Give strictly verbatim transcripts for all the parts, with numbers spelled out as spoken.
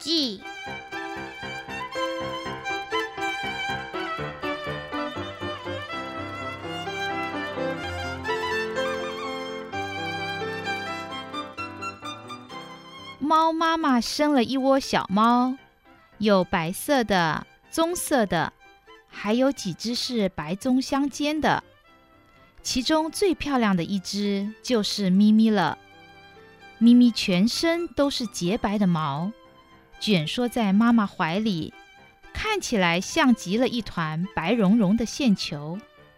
记》。猫妈妈生了一窝小猫，有白色的、棕色的，还有几只是白棕相间的。其中最漂亮的一只就是咪咪了。咪咪全身都是洁白的毛，卷缩在妈妈怀里，看起来像极了一团白茸茸的线球。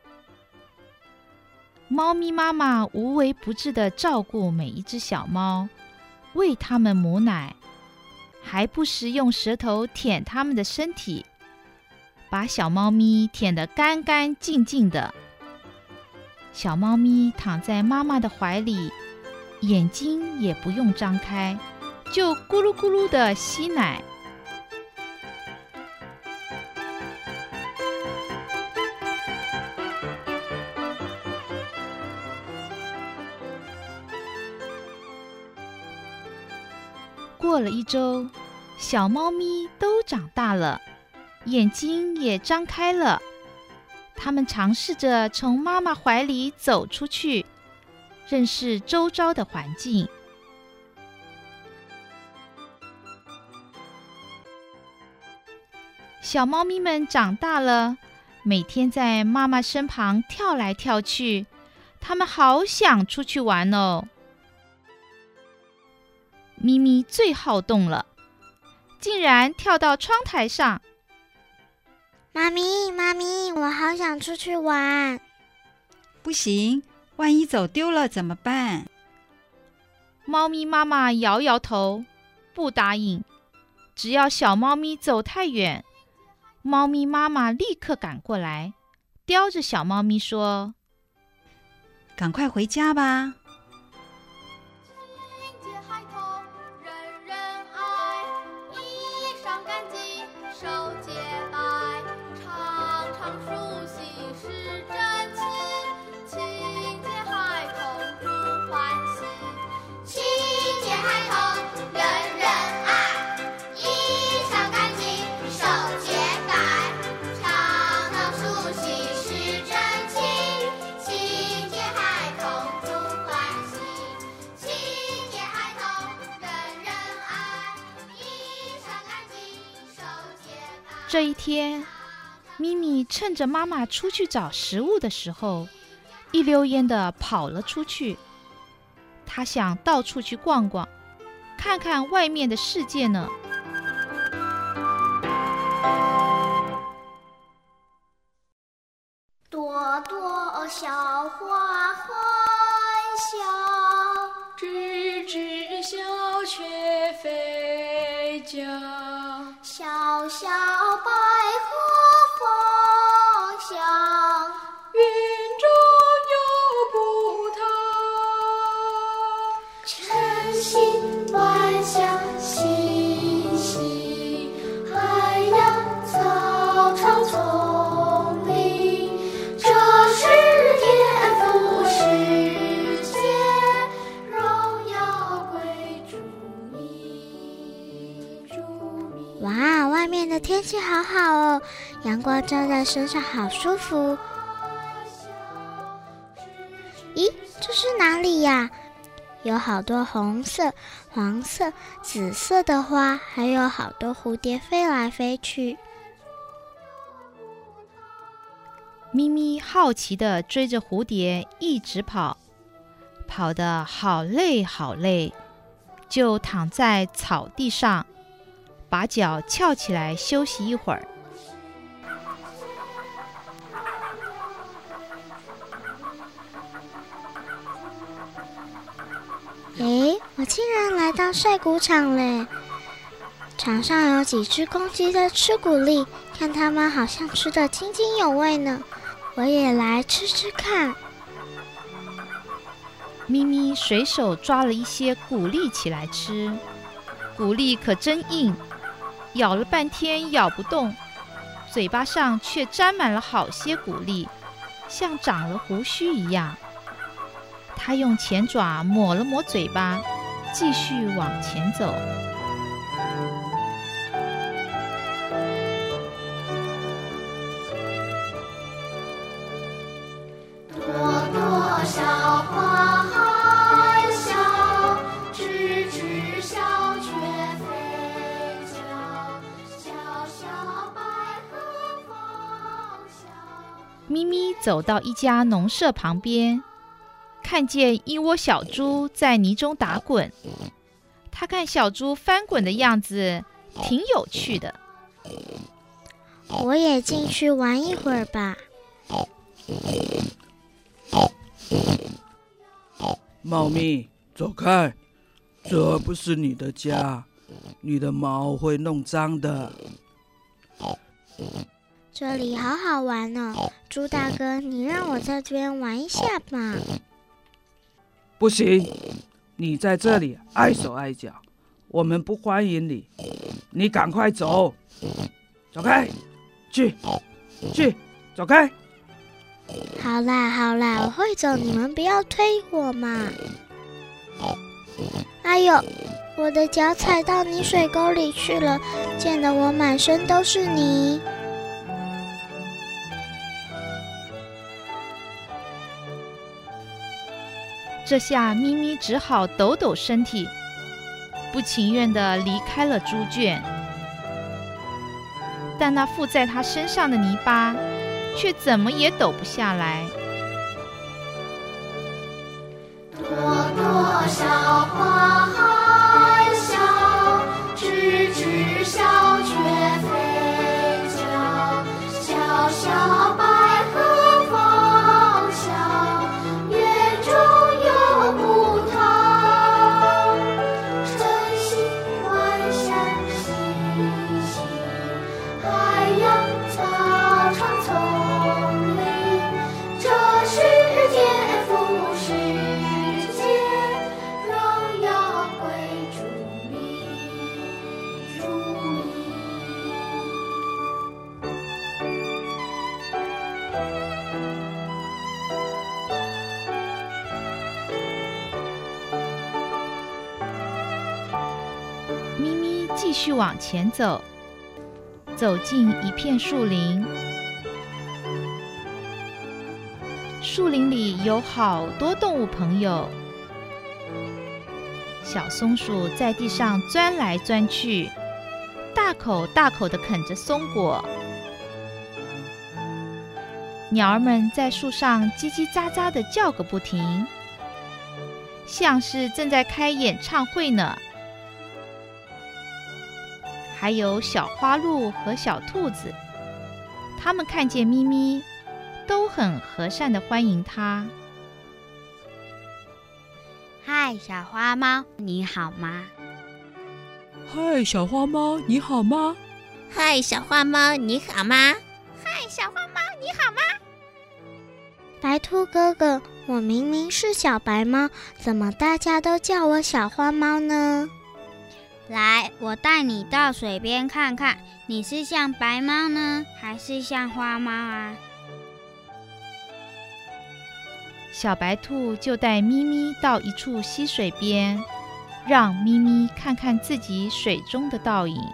猫咪妈妈无微不至地照顾每一只小猫，喂它们母奶，还不时用舌头舔它们的身体，把小猫咪舔得干干净净的。小猫咪躺在妈妈的怀里，眼睛也不用张开，就咕噜咕噜地吸奶。过了一周，小猫咪都长大了，眼睛也张开了。它们尝试着从妈妈怀里走出去，认识周遭的环境。小猫咪们长大了，每天在妈妈身旁跳来跳去，它们好想出去玩哦。咪咪最好动了，竟然跳到窗台上。 妈咪，妈咪，我好想出去玩。 不行，万一走丢了怎么办？ 猫咪妈妈摇摇头，不答应。只要小猫咪走太远，猫咪妈妈立刻赶过来，叼着小猫咪说：“ 赶快回家吧。” 这一天，咪咪趁着妈妈出去找食物的时候，一溜烟地跑了出去。她想到处去逛逛，看看外面的世界呢。 朵朵小花很小， 只知小雀飞叫， 小小百合芳香， 云中有葡萄， 晨曦晚霞细细，海洋草草丛林，这是天赋世界，荣耀归主你，主你。 哇，外面的天气好好哦，阳光照在身上好舒服。咦，这是哪里呀？有好多红色、黄色、紫色的花，还有好多蝴蝶飞来飞去。 咪咪好奇地追着蝴蝶一直跑，跑得好累好累，就躺在草地上，把脚翘起来休息一会儿。 诶，我竟然来到晒谷场嘞！场上有几只公鸡在吃谷粒，看它们好像吃得津津有味呢。我也来吃吃看。 咪咪随手抓了一些谷粒起来吃，谷粒可真硬，咬了半天咬不动，嘴巴上却沾满了好些谷粒，像长了胡须一样。它用前爪抹了抹嘴巴，继续往前走。 小花含笑，吱吱小雀飞叫，小小百合芳香。 咪咪走到一家农舍旁边，看见一窝小猪在泥中打滚。他看小猪翻滚的样子挺有趣的， 我也进去玩一会儿吧。 猫咪，走开，这不是你的家，你的毛会弄脏的。 这里好好玩哦，猪大哥，你让我在这边玩一下吧。 不行，你在这里碍手碍脚，我们不欢迎你。你赶快走，走开，去，去，走开。 好啦好啦，我会走，你们不要推我嘛。哎呦，我的脚踩到泥水沟里去了，溅得我满身都是泥。 这下咪咪只好抖抖身体，不情愿地离开了猪圈。但那附在他身上的泥巴却怎么也抖不下来。 朵朵小花含笑，吱吱小雀飞叫，小小百合芳香，园中有葡萄，真心万象欣喜，海洋草长丛林，这世界富世界，荣耀归主名，主名。 咪咪继续往前走，走进一片树林。树林里有好多动物朋友。小松鼠在地上钻来钻去，大口大口地啃着松果。鸟儿们在树上叽叽喳喳地叫个不停，像是正在开演唱会呢。还有小花鹿和小兔子，它们看见咪咪，都很和善地欢迎它。 嗨，小花猫，你好吗？ 嗨，小花猫，你好吗？ 嗨，小花猫，你好吗？ 嗨，小花猫，你好吗？ 白兔哥哥，我明明是小白猫，怎么大家都叫我小花猫呢？ 来，我带你到水边看看，你是像白猫呢，还是像花猫啊？ 小白兔就带咪咪到一处溪水边，让咪咪看看自己水中的倒影。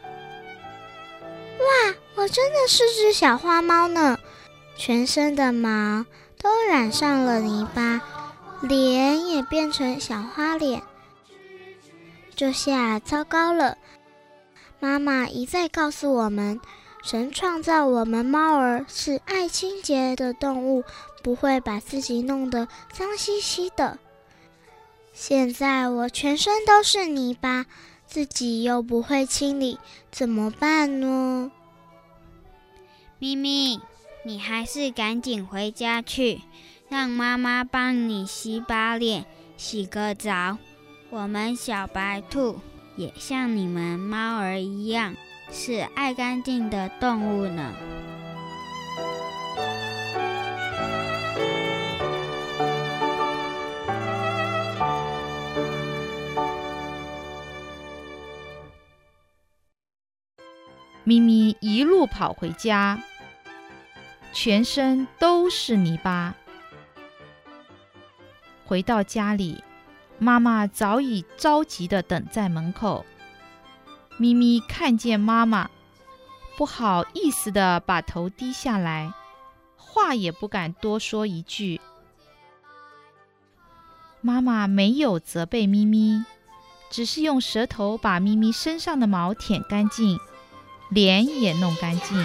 哇，我真的是只小花猫呢，全身的毛都染上了泥巴，脸也变成小花脸。这下糟糕了，妈妈一再告诉我们，神创造我们猫儿是爱清洁的动物，不会把自己弄得脏兮兮的。现在我全身都是泥巴，自己又不会清理，怎么办呢？ 咪咪，你还是赶紧回家去，让妈妈帮你洗把脸，洗个澡。我们小白兔也像你们猫儿一样，是爱干净的动物呢。 咪咪一路跑回家，全身都是泥巴。回到家里，妈妈早已着急地等在门口。咪咪看见妈妈，不好意思地把头低下来，话也不敢多说一句。 妈妈没有责备咪咪，只是用舌头把咪咪身上的毛舔干净，脸也弄干净。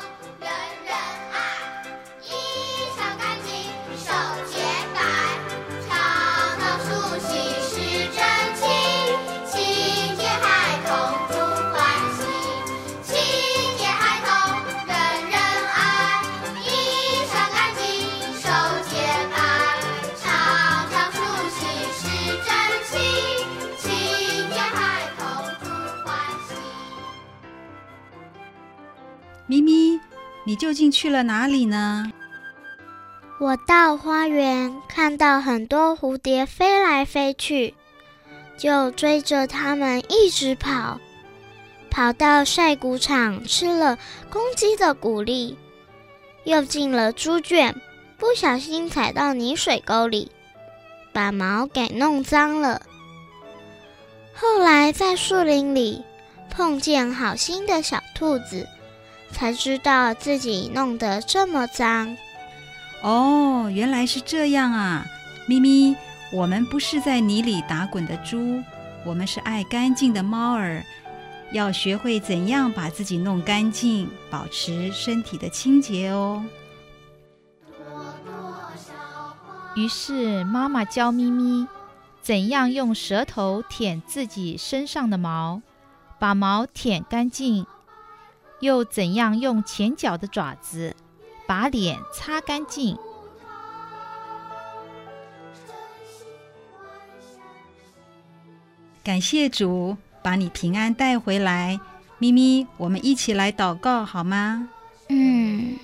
咪咪，你究竟去了哪里呢？ 我到花园，看到很多蝴蝶飞来飞去，就追着它们一直跑，跑到晒谷场吃了公鸡的谷粒，又进了猪圈，不小心踩到泥水沟里，把毛给弄脏了。后来在树林里碰见好心的小兔子，才知道自己弄得这么脏。 哦，原来是这样啊！咪咪，我们不是在泥里打滚的猪，我们是爱干净的猫儿，要学会怎样把自己弄干净，保持身体的清洁哦。 于是妈妈教咪咪怎样用舌头舔自己身上的毛，把毛舔干净，又怎样用前脚的爪子把脸擦干净。 感谢主把你平安带回来。咪咪，我们一起来祷告好吗？ 嗯，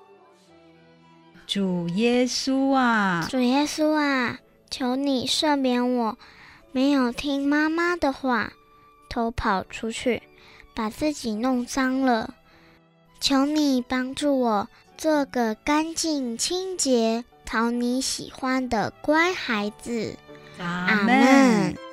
主耶稣啊， 主耶稣啊，求你赦免我没有听妈妈的话，偷跑出去把自己弄脏了。求你帮助我做个干净清洁讨你喜欢的乖孩子。 阿阿们。